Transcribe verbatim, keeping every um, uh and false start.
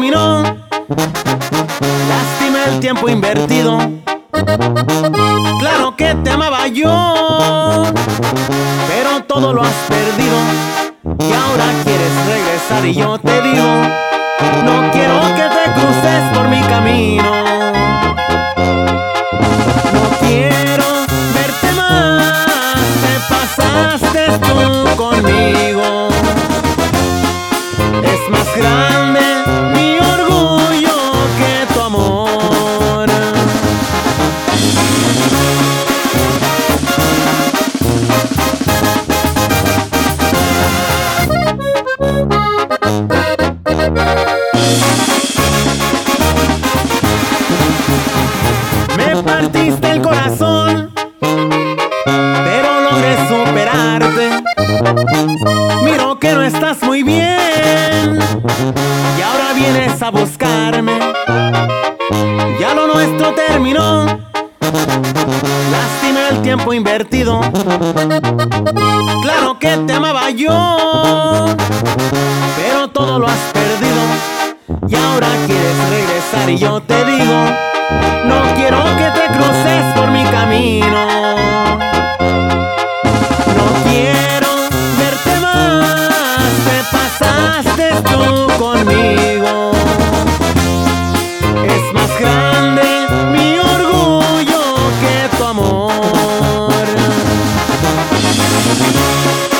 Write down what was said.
terminó. Lástima el tiempo invertido. Claro que te amaba yo, pero todo lo has perdido. Y ahora quieres regresar y yo te digo, no quiero que te cruces por mi camino. No quiero verte más, te pasaste tú conmigo. Es más grande mi orgullo que tu amor. Me partiste el corazón, pero logré superarte. Miro que no estás muy bien y ahora vienes a buscarme. Ya lo nuestro terminó. Lástima el tiempo invertido. Claro que te amaba yo, pero todo lo has perdido. Y ahora quieres regresar y yo te digo, no quiero que te cruces por mi camino. No quiero verte más, te pasaste tú conmigo. Es más grande mi orgullo que tu amor.